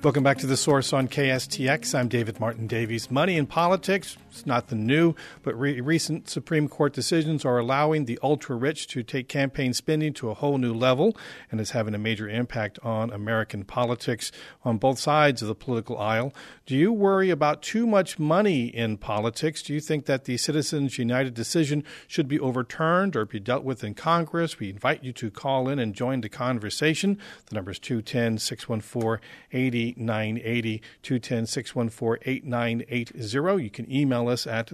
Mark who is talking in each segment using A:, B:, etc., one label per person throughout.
A: Welcome back to The Source on KSTX. I'm David Martin Davies. Money in politics, it's not the new, but recent Supreme Court decisions are allowing the ultra-rich to take campaign spending to a whole new level and is having a major impact on American politics on both sides of the political aisle. Do you worry about too much money in politics? Do you think that the Citizens United decision should be overturned or be dealt with in Congress? We invite you to call in and join the conversation. The number is 210-614-8090, 210-614-8980. You can email us at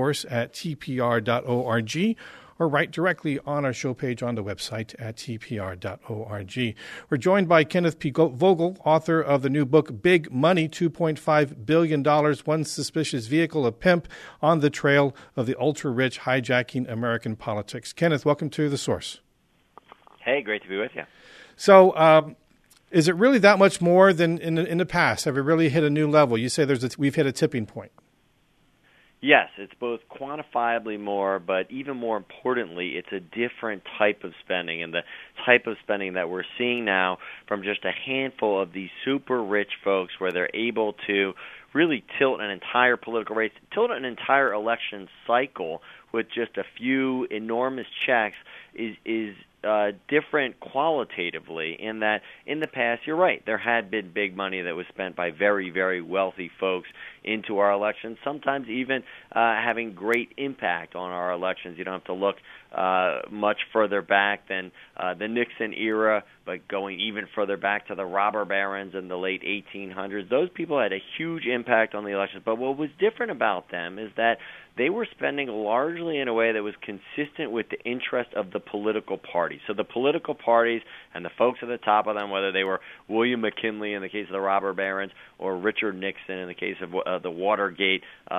A: thesource@tpr.org or write directly on our show page on the website at tpr.org. We're joined by Kenneth P. Vogel, author of the new book, Big Money, $2.5 billion, One Suspicious Vehicle, a Pimp on the Trail of the Ultra-Rich Hijacking American Politics. Kenneth, welcome to The Source.
B: Hey, great to be with you.
A: So, is it really that much more than in the past? Have we really hit a new level? You say we've hit a tipping point.
B: Yes, it's both quantifiably more, but even more importantly, it's a different type of spending, and the type of spending that we're seeing now from just a handful of these super rich folks where they're able to really tilt an entire political race, tilt an entire election cycle with just a few enormous checks is different qualitatively in that in the past, you're right, there had been big money that was spent by very, very wealthy folks into our elections, sometimes even having great impact on our elections. You don't have to look much further back than the Nixon era, but going even further back to the robber barons in the late 1800s. Those people had a huge impact on the elections, but what was different about them is that they were spending largely in a way that was consistent with the interest of the political parties. So the political parties and the folks at the top of them, whether they were William McKinley in the case of the robber barons or Richard Nixon in the case of the Watergate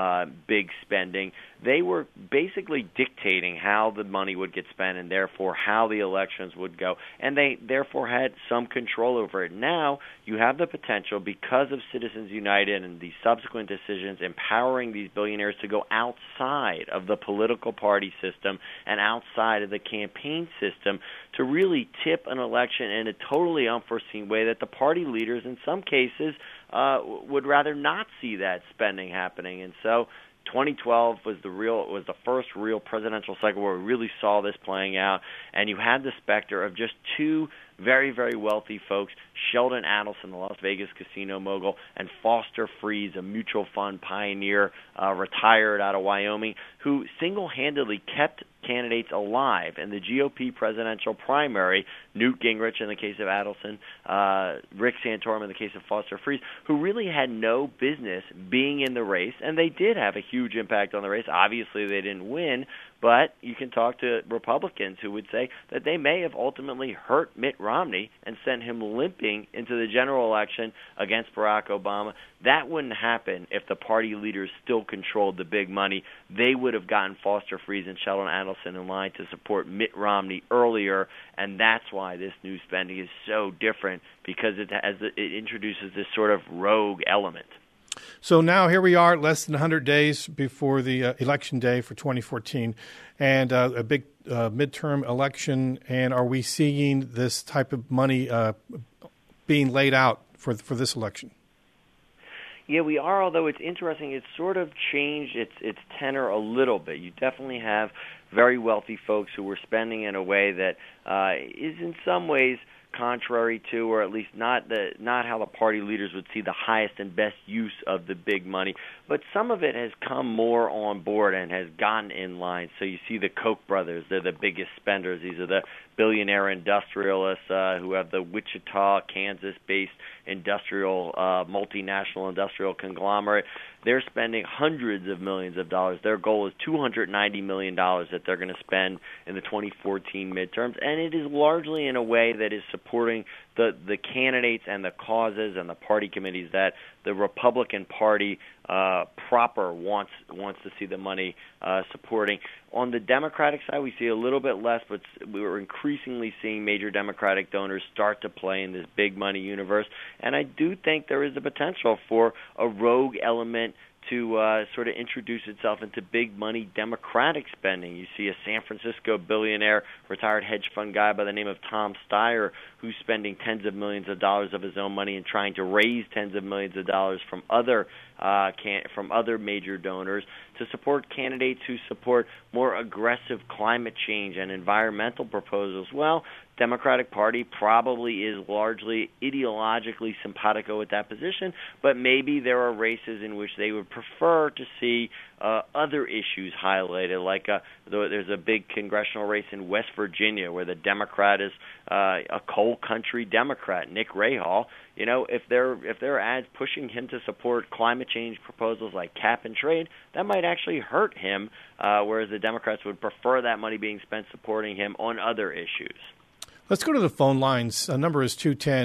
B: big spending, they were basically dictating how the money would get spent and therefore how the elections would go. And they therefore had some control over it. Now you have the potential, because of Citizens United and the subsequent decisions empowering these billionaires to go outside of the political party system and outside of the campaign system, to really tip an election in a totally unforeseen way that the party leaders in some cases would rather not see that spending happening. And so 2012 was the first real presidential cycle where we really saw this playing out, and you had the specter of just two very, very wealthy folks, Sheldon Adelson, the Las Vegas casino mogul, and Foster Friess, a mutual fund pioneer, retired out of Wyoming, who single-handedly kept candidates alive in the GOP presidential primary, Newt Gingrich in the case of Adelson, Rick Santorum in the case of Foster Friess, who really had no business being in the race, and they did have a huge impact on the race. Obviously, they didn't win, but you can talk to Republicans who would say that they may have ultimately hurt Mitt Romney and sent him limping into the general election against Barack Obama. That wouldn't happen if the party leaders still controlled the big money. They would have gotten Foster Friess and Sheldon Adelson in line to support Mitt Romney earlier, and that's why this new spending is so different, because it introduces this sort of rogue element.
A: So now here we are, less than 100 days before the election day for 2014, and a big midterm election. And are we seeing this type of money being laid out for this election?
B: Yeah, we are, although it's interesting. It's sort of changed its tenor a little bit. You definitely have very wealthy folks who were spending in a way that is in some ways contrary to, or at least not how the party leaders would see the highest and best use of the big money. But some of it has come more on board and has gotten in line. So you see the Koch brothers, they're the biggest spenders. These are the billionaire industrialists who have the Wichita, Kansas-based industrial, multinational industrial conglomerate. They're spending hundreds of millions of dollars. Their goal is $290 million that they're going to spend in the 2014 midterms, and it is largely in a way that is supporting the candidates and the causes and the party committees that the Republican Party proper wants to see the money supporting. On the Democratic side, we see a little bit less, but we're increasingly seeing major Democratic donors start to play in this big money universe. And I do think there is the potential for a rogue element to sort of introduce itself into big money Democratic spending. You see a San Francisco billionaire, retired hedge fund guy by the name of Tom Steyer, who's spending tens of millions of dollars of his own money and trying to raise tens of millions of dollars from other major donors to support candidates who support more aggressive climate change and environmental proposals. Well, Democratic Party probably is largely ideologically simpatico with that position, but maybe there are races in which they would prefer to see other issues highlighted, like there's a big congressional race in West Virginia where the Democrat is a coal country Democrat, Nick Rahall. You know, if there are ads pushing him to support climate change proposals like cap and trade, that might actually hurt him, whereas the Democrats would prefer that money being spent supporting him on other issues.
A: Let's go to the phone lines. Number is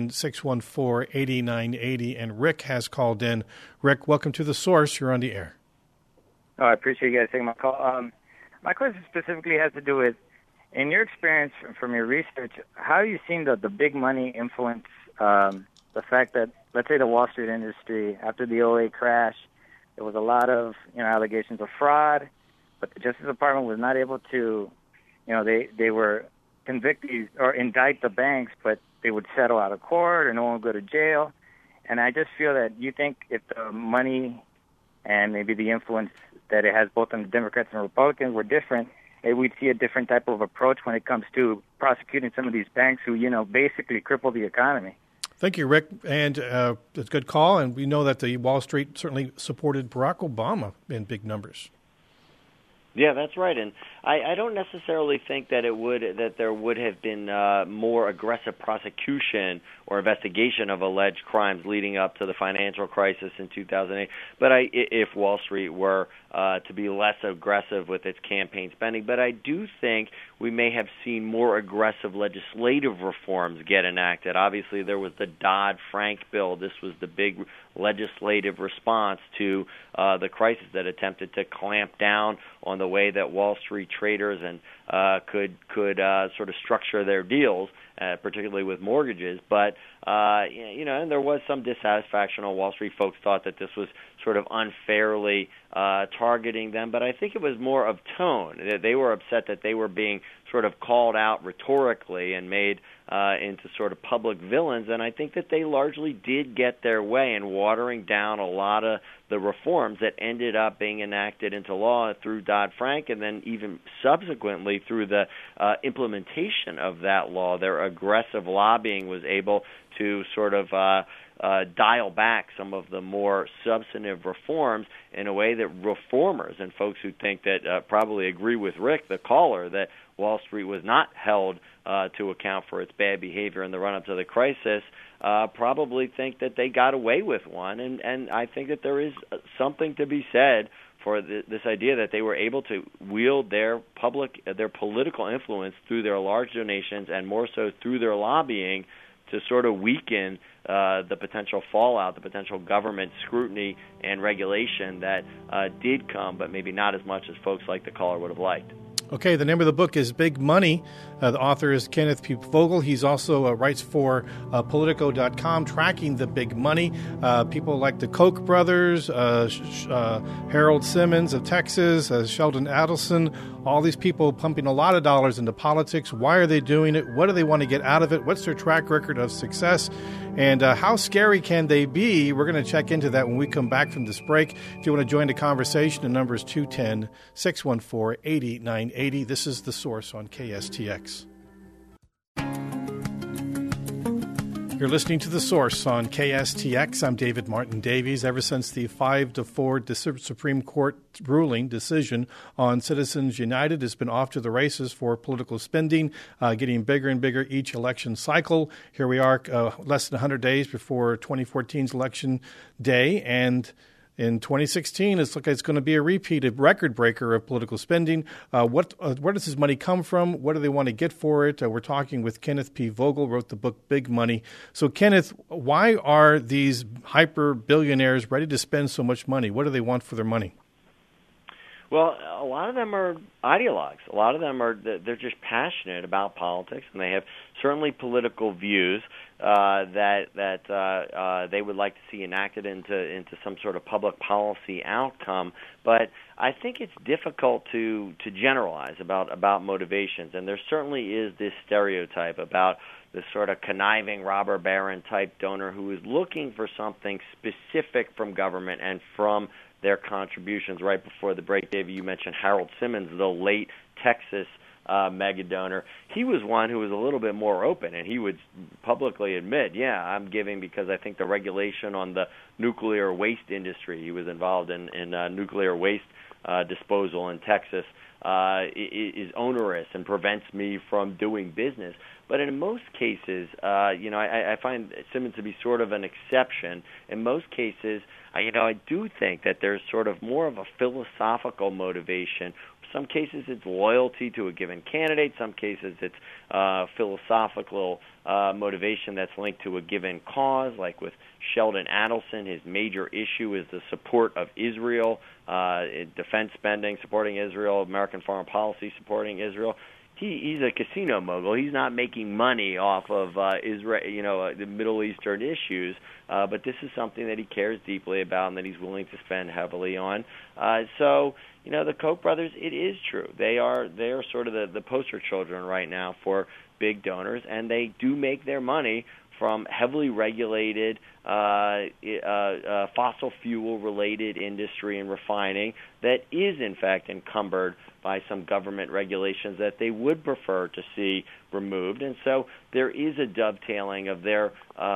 A: 210-614-8980, and Rick has called in. Rick, welcome to The Source. You're on the air.
C: Oh, I appreciate you guys taking my call. My question specifically has to do with, in your experience from your research, how have you seen the big money influence the fact that, let's say, the Wall Street industry, after the 2008 crash, there was a lot of allegations of fraud, but the Justice Department was not able to, they were convict these or indict the banks, but they would settle out of court or no one would go to jail. And I just feel that you think if the money and maybe the influence that it has both on the Democrats and Republicans were different, we'd see a different type of approach when it comes to prosecuting some of these banks who, basically cripple the economy.
A: Thank you, Rick. And it's a good call. And we know that the Wall Street certainly supported Barack Obama in big numbers.
B: Yeah, that's right, and I don't necessarily think that there would have been more aggressive prosecution or investigation of alleged crimes leading up to the financial crisis in 2008. But if Wall Street were to be less aggressive with its campaign spending, but I do think we may have seen more aggressive legislative reforms get enacted. Obviously, there was the Dodd-Frank bill. This was the big legislative response to the crisis that attempted to clamp down on the way that Wall Street traders and could sort of structure their deals, particularly with mortgages. But and there was some dissatisfaction on Wall Street. Folks thought that this was sort of unfairly targeting them, but I think it was more of tone. They were upset that they were being sort of called out rhetorically and made into sort of public villains, and I think that they largely did get their way in watering down a lot of the reforms that ended up being enacted into law through Dodd-Frank and then even subsequently through the implementation of that law. Their aggressive lobbying was able to sort of dial back some of the more substantive reforms in a way that reformers and folks who think that probably agree with Rick, the caller, that Wall Street was not held to account for its bad behavior in the run-up to the crisis, probably think that they got away with one. And I think that there is something to be said for this idea that they were able to wield their political influence through their large donations and more so through their lobbying to sort of weaken the potential fallout, the potential government scrutiny and regulation that did come, but maybe not as much as folks like the caller would have liked.
A: Okay, the name of the book is Big Money. The author is Kenneth P. Vogel. He's also writes for Politico.com, tracking the big money. People like the Koch brothers, Harold Simmons of Texas, Sheldon Adelson, all these people pumping a lot of dollars into politics. Why are they doing it? What do they want to get out of it? What's their track record of success? And how scary can they be? We're going to check into that when we come back from this break. If you want to join the conversation, the number is 210-614-8980. This is The Source on KSTX. You're listening to The Source on KSTX. I'm David Martin Davies. Ever since the 5-4 Supreme Court ruling decision on Citizens United has been off to the races for political spending, getting bigger and bigger each election cycle. Here we are less than 100 days before 2014's election day, and in 2016, it's like it's going to be a repeated record breaker of political spending. Where does this money come from? What do they want to get for it? We're talking with Kenneth P. Vogel, wrote the book Big Money. So, Kenneth, why are these hyper billionaires ready to spend so much money? What do they want for their money?
B: Well, a lot of them are ideologues. A lot of them they're just passionate about politics, and they have certainly political views that they would like to see enacted into some sort of public policy outcome. But I think it's difficult to generalize about motivations, and there certainly is this stereotype about this sort of conniving robber baron type donor who is looking for something specific from government and from their contributions. Right before the break, David, you mentioned Harold Simmons, the late Texas mega donor. He was one who was a little bit more open, and he would publicly admit, yeah, I'm giving because I think the regulation on the nuclear waste industry, he was involved in nuclear waste disposal in Texas, is onerous and prevents me from doing business. But in most cases, I find Simmons to be sort of an exception. In most cases, I do think that there's sort of more of a philosophical motivation. Some cases it's loyalty to a given candidate. Some cases it's philosophical motivation that's linked to a given cause, like with Sheldon Adelson. His major issue is the support of Israel, defense spending, supporting Israel, American foreign policy, supporting Israel. He's a casino mogul. He's not making money off of Israel, the Middle Eastern issues, but this is something that he cares deeply about and that he's willing to spend heavily on. So, the Koch brothers, it is true. They are sort of the poster children right now for big donors, and they do make their money from heavily regulated fossil fuel-related industry and refining that is, in fact, encumbered by some government regulations that they would prefer to see removed. And so there is a dovetailing of their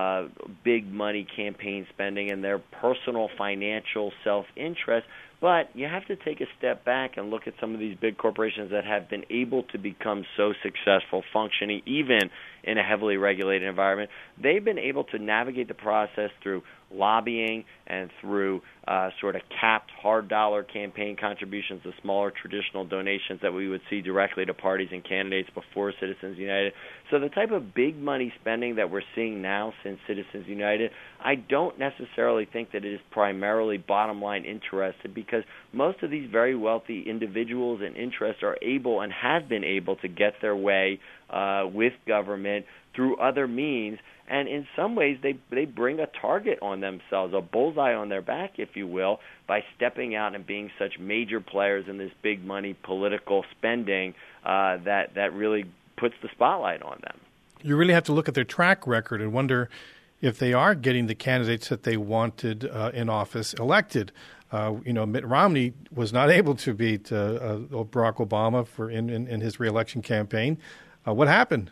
B: big money campaign spending and their personal financial self-interest. But you have to take a step back and look at some of these big corporations that have been able to become so successful, functioning even in a heavily regulated environment. They've been able to navigate the process through lobbying and through sort of capped hard dollar campaign contributions, the smaller traditional donations that we would see directly to parties and candidates before Citizens United. So the type of big money spending that we're seeing now since Citizens United, I don't necessarily think that it is primarily bottom line interested, because most of these very wealthy individuals and interests are able and have been able to get their way with government through other means. And in some ways, they bring a target on themselves, a bullseye on their back, if you will, by stepping out and being such major players in this big money political spending that really puts the spotlight on them.
A: You really have to look at their track record and wonder if they are getting the candidates that they wanted in office elected. Mitt Romney was not able to beat Barack Obama in his reelection campaign. What happened?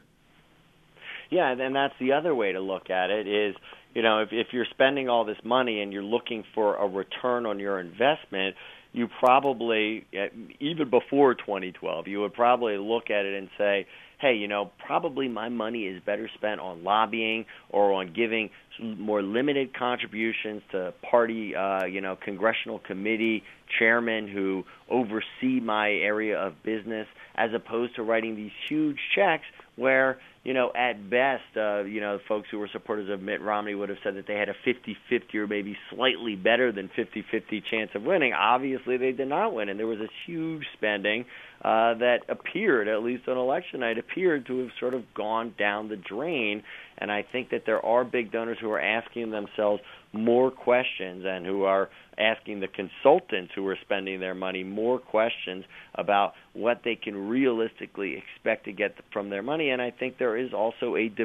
B: Yeah, and that's the other way to look at it is, if you're spending all this money and you're looking for a return on your investment, you probably, even before 2012, you would probably look at it and say, hey, probably my money is better spent on lobbying or on giving more limited contributions to party, congressional committee chairmen who oversee my area of business, as opposed to writing these huge checks where, at best, folks who were supporters of Mitt Romney would have said that they had a 50-50 or maybe slightly better than 50-50 chance of winning. Obviously, they did not win, and there was this huge spending that appeared, at least on election night, appeared to have sort of gone down the drain. And I think that there are big donors who are asking themselves more questions and who are asking the consultants who are spending their money more questions about what they can realistically expect to get from their money. And I think there is also a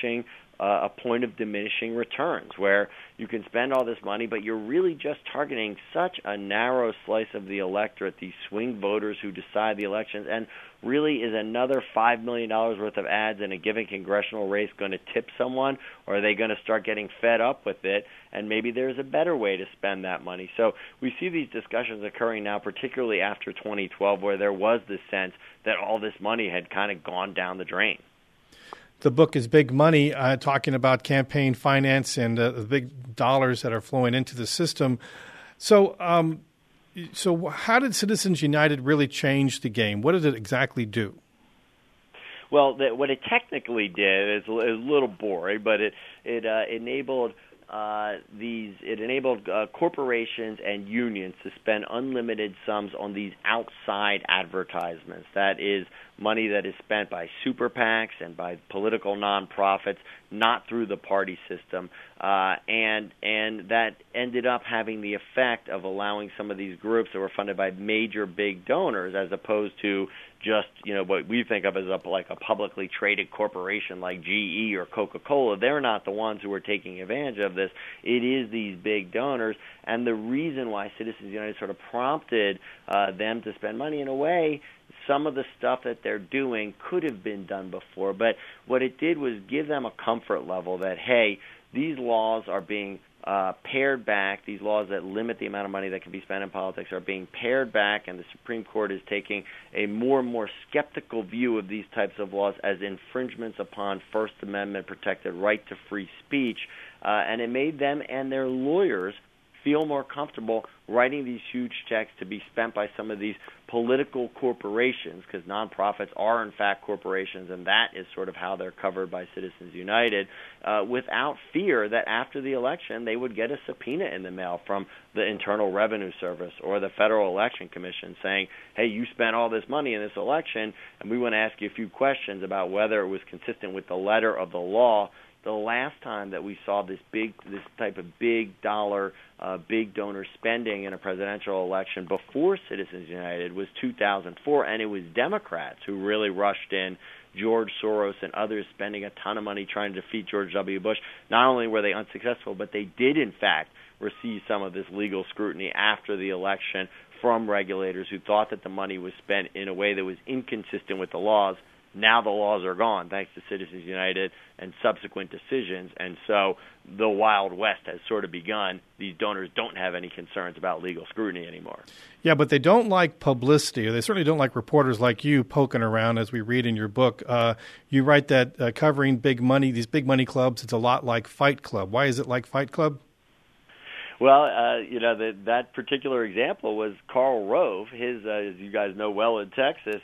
B: point of diminishing returns where you can spend all this money, but you're really just targeting such a narrow slice of the electorate, these swing voters who decide the elections, and really is another $5 million worth of ads in a given congressional race going to tip someone, or are they going to start getting fed up with it, and maybe there's a better way to spend that money? So we see these discussions occurring now, particularly after 2012, where there was this sense that all this money had kind of gone down the drain.
A: The book is Big Money, talking about campaign finance and the big dollars that are flowing into the system. So how did Citizens United really change the game? What did it exactly do?
B: Well, what it technically did is a little boring, but it enabled corporations and unions to spend unlimited sums on these outside advertisements. That is money that is spent by super PACs and by political nonprofits, not through the party system, and that ended up having the effect of allowing some of these groups that were funded by major big donors, as opposed to just what we think of as like a publicly traded corporation like GE or Coca-Cola. They're not the ones who are taking advantage of this. It is these big donors, and the reason why Citizens United sort of prompted them to spend money, in a way, some of the stuff that they're doing could have been done before, but what it did was give them a comfort level that, hey, these laws are being pared back. These laws that limit the amount of money that can be spent in politics are being pared back, and the Supreme Court is taking a more and more skeptical view of these types of laws as infringements upon First Amendment protected right to free speech, and it made them and their lawyers feel more comfortable writing these huge checks to be spent by some of these political corporations, because nonprofits are in fact corporations, and that is sort of how they're covered by Citizens United, without fear that after the election they would get a subpoena in the mail from the Internal Revenue Service or the Federal Election Commission saying, hey, you spent all this money in this election, and we want to ask you a few questions about whether it was consistent with the letter of the law. The last time that we saw this type of big dollar, big donor spending in a presidential election before Citizens United was 2004, and it was Democrats who really rushed in, George Soros and others spending a ton of money trying to defeat George W. Bush. Not only were they unsuccessful, but they did, in fact, receive some of this legal scrutiny after the election from regulators who thought that the money was spent in a way that was inconsistent with the laws. Now the laws are gone, thanks to Citizens United and subsequent decisions, and so the Wild West has sort of begun. These donors don't have any concerns about legal scrutiny anymore.
A: Yeah, but they don't like publicity, or they certainly don't like reporters like you poking around, as we read in your book. You write that covering big money, these big money clubs, it's a lot like Fight Club. Why is it like Fight Club?
B: Well, that particular example was Karl Rove. His, as you guys know well in Texas,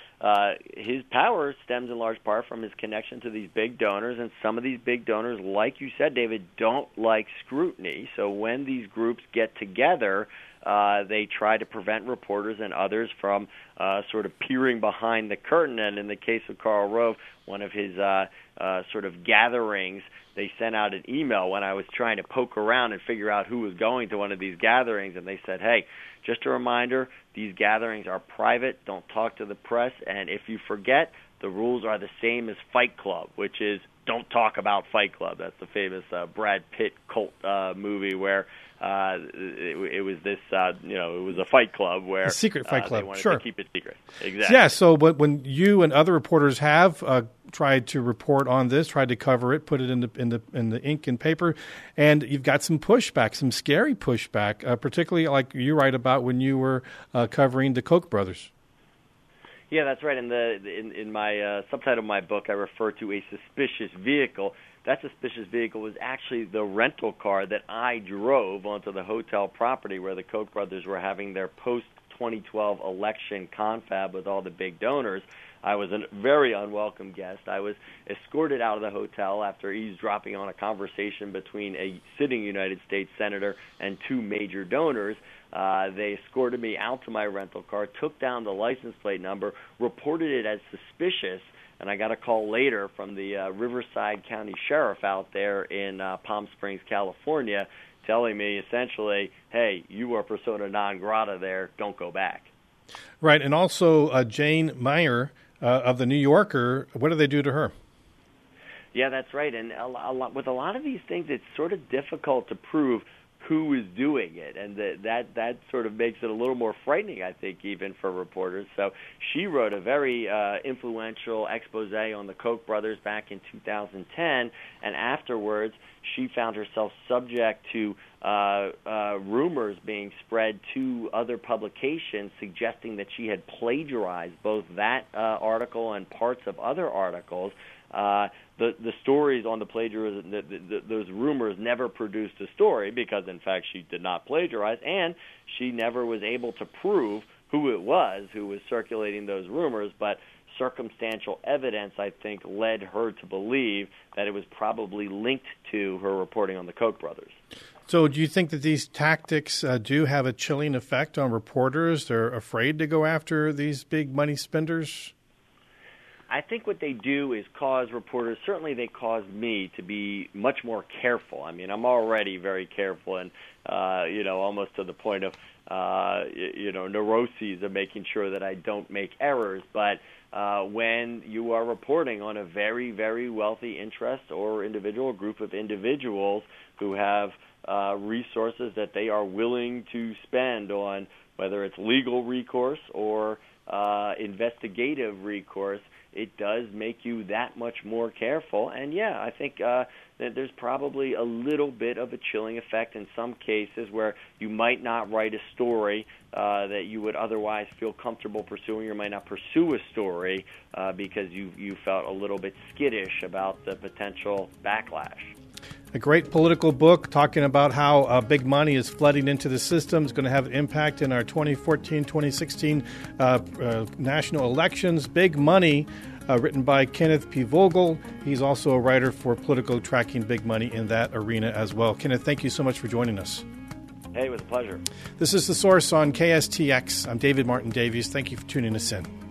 B: his power stems in large part from his connection to these big donors, and some of these big donors, like you said, David, don't like scrutiny. So when these groups get together, they try to prevent reporters and others from sort of peering behind the curtain. And in the case of Karl Rove, one of his sort of gatherings, they sent out an email when I was trying to poke around and figure out who was going to one of these gatherings, and they said, hey, just a reminder, these gatherings are private, don't talk to the press, and if you forget, the rules are the same as Fight Club, which is don't talk about Fight Club. That's the famous Brad Pitt cult movie where it was this, it was a fight club where
A: a secret fight club.
B: They wanted
A: sure.
B: to keep it secret. Exactly.
A: Yeah. So, but when you and other reporters have tried to report on this, tried to cover it, put it in the ink and paper, and you've got some pushback, some scary pushback, particularly like you write about when you were covering the Koch brothers.
B: Yeah, that's right. In my subtitle of my book, I refer to a suspicious vehicle. That suspicious vehicle was actually the rental car that I drove onto the hotel property where the Koch brothers were having their post-2012 election confab with all the big donors. I was a very unwelcome guest. I was escorted out of the hotel after eavesdropping on a conversation between a sitting United States senator and two major donors. They escorted me out to my rental car, took down the license plate number, reported it as suspicious, and I got a call later from the Riverside County Sheriff out there in Palm Springs, California, telling me essentially, hey, you are persona non grata there, don't go back.
A: Right, and also Jane Mayer of The New Yorker, what do they do to her?
B: Yeah, that's right, and with a lot of these things, it's sort of difficult to prove who is doing it, and that sort of makes it a little more frightening, I think, even for reporters. So she wrote a very influential expose on the Koch brothers back in 2010, and afterwards she found herself subject to rumors being spread to other publications suggesting that she had plagiarized both that article and parts of other articles. The stories on the plagiarism, those rumors never produced a story because, in fact, she did not plagiarize, and she never was able to prove who it was who was circulating those rumors. But circumstantial evidence, I think, led her to believe that it was probably linked to her reporting on the Koch brothers.
A: So do you think that these tactics do have a chilling effect on reporters? They're afraid to go after these big money spenders?
B: I think what they do is cause reporters, certainly they caused me to be much more careful. I mean, I'm already very careful and, almost to the point of, neuroses of making sure that I don't make errors. But when you are reporting on a very, very wealthy interest or individual, group of individuals who have resources that they are willing to spend on, whether it's legal recourse or investigative recourse, it does make you that much more careful. And, yeah, I think that there's probably a little bit of a chilling effect in some cases where you might not write a story that you would otherwise feel comfortable pursuing, or might not pursue a story because you felt a little bit skittish about the potential backlash.
A: A great political book talking about how big money is flooding into the system. It's going to have an impact in our 2014-2016 national elections. Big Money, written by Kenneth P. Vogel. He's also a writer for Politico, tracking big money in that arena as well. Kenneth, thank you so much for joining us.
B: Hey, it was a pleasure.
A: This is The Source on KSTX. I'm David Martin Davies. Thank you for tuning us in.